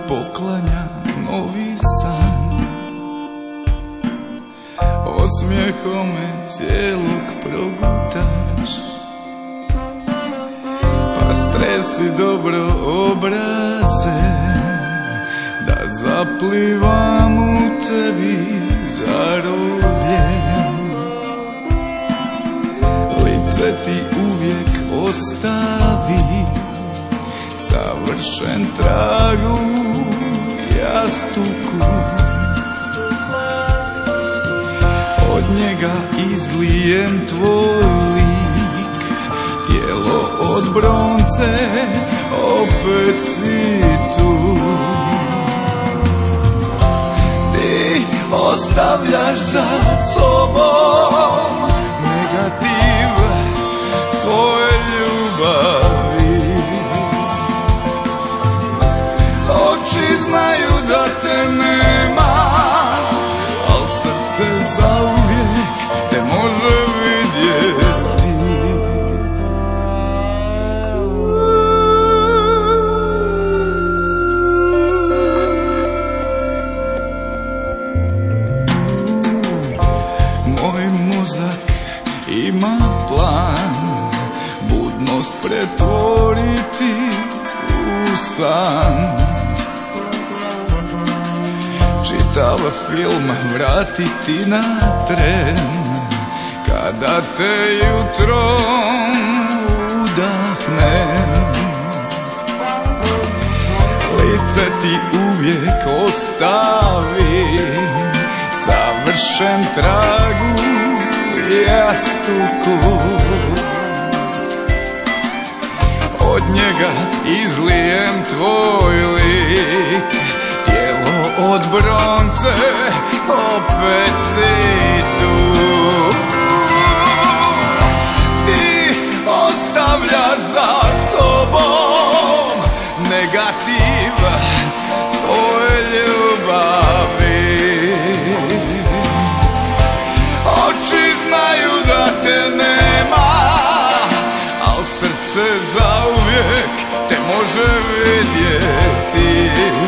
poklanja novi san. Osmijehom me cijelog progutaš, pa stresi dobro obraze, da zaplivam u tebi zarobljen. Lice ti uvijek ostavi savršen trag u jastuku. Od njega izlijem tvoj lik, tijelo od bronce, opet si tu. Ti ostavljaš za sobom negativ svoje ljubavi. Oči znaju da te nema, al srce zauvijek te može vidjeti. Moj mozak ima plan, budnost pretvoriti u san. Čitav film vratiti na tren, kada te jutrom udahnem. Lice ti uvijek ostavi savršen trag u jastuku. Od njega izlijem tvoj lik, tijelo od bronce, opet si tu. Ti ostavljaš za sobom negativ svoje ljubavi. Oči znaju da te nema, al srce zauvijek te može vidjeti.